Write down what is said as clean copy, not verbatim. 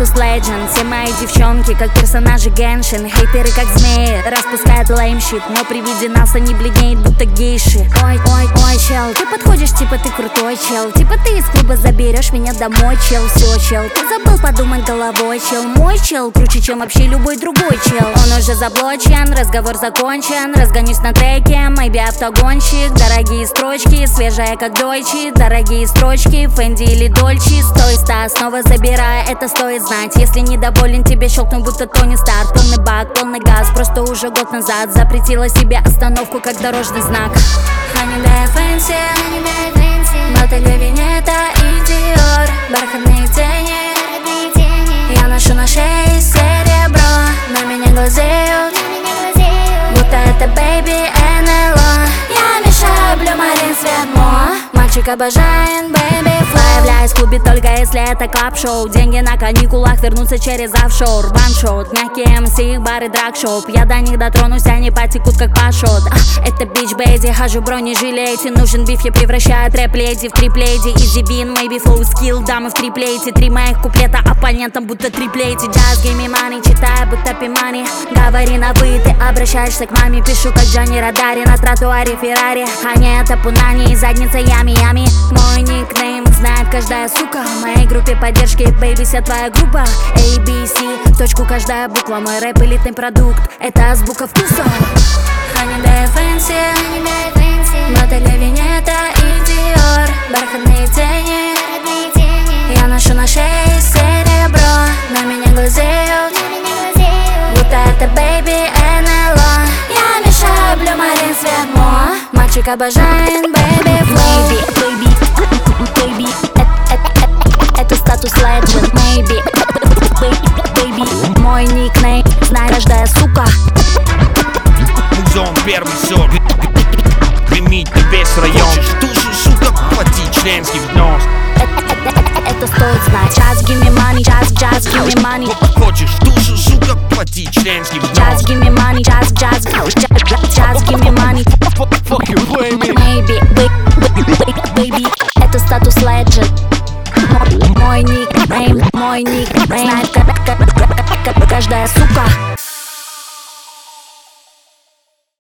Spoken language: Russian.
статус legend. Все мои девчонки как персонажи Геншин. Хейтеры как змеи, распускают леймщит, но при виде нас они бледнеют, будто гейши. Ой, ой, ой, чел, ты подходишь, типа ты крутой чел. Типа ты из клуба заберешь меня домой, чел. Все, чел, ты забыл подумать головой, чел. Мой чел круче, чем вообще любой другой чел. Он уже заблочен, разговор закончен. Разгонюсь на треке, maybe автогонщик. Дорогие строчки, свежая как дойчи. Дорогие строчки, Фэнди или Дольчи. 100 из 100, снова забирая, это стоит знать. Если недоволен, тебе щелкну, будто Тони Старк. Полный бак, полный газ, просто уже год назад запретила себе остановку, как дорожный знак. Holiday Fancy, Bottega Veneta и Dior. Бархатные тени, я ношу на шее серебро. На меня глазеют, будто это Baby НЛО. Я мешаю Blue Marine свет мо. Мальчик обожает Baby Flow. Появляюсь в клубе только если это клаб-шоу. Деньги на каникулах вернутся через офшор. Ваншот, мягкие МС, их бар и драг-шоп. Я до них дотронусь, они потекут как пашот. Это бич бейди, хожу в бронежилете. Нужен биф, я превращаю трэп-леди в трип-леди. Изи бин, maybe flow skill, дамы в триплейте. 3 моих куплета оппонентам будто триплейте. Just give me money, читаю будто пимани. Говори на вы, ты обращаешься к маме. Пишу как Джонни Родари на тротуаре Феррари. А не это пунани и задница ями-ями. Мой никнейм знает каждая сука. В моей группе поддержки, бэйби, вся твоя группа. ABC, точку каждая буква. Мой рэп элитный продукт, это азбука вкуса. Holiday Fancy, Bottega Veneta и Dior. Бархатные тени, я ношу на шее серебро. На меня глазеют, будто это Baby НЛО. Я мешаю Blue Marine свет мо. Мальчик обожает Baby Flow. Baby, это статус legend. Maybe, baby, мой никнейм знает каждая сука. Музон, первый сор. Гремит на весь район. Хочешь душу, сука, плати членский взнос. Это стоит знать. Just give me money, just give me money. Хочешь душу, сука, плати членский взнос. Just give me money, just give me money. Fuck you, play me. Maybe